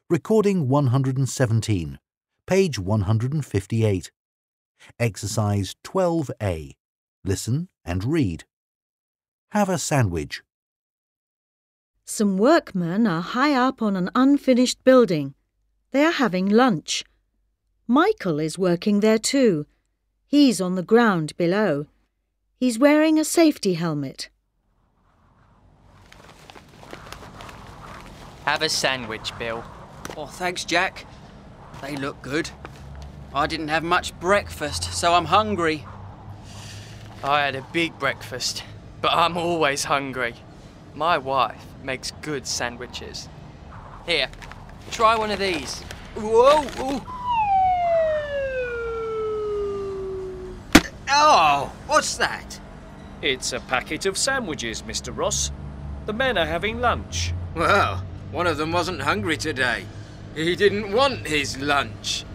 Recording 117, page 158. Exercise 12A. Listen and read. Have a sandwich. Some workmen are high up on an unfinished building. They are having lunch. Michael is working there too. He's on the ground below. He's wearing a safety helmet. Have a sandwich, Bill. Oh, thanks, Jack. They look good. I didn't have much breakfast, so I'm hungry. I had a big breakfast, but I'm always hungry. My wife makes good sandwiches. Here, try one of these. Whoa! Ooh. Oh, what's that? It's a packet of sandwiches, Mr. Ross. The men are having lunch. Well, one of them wasn't hungry today. He didn't want his lunch.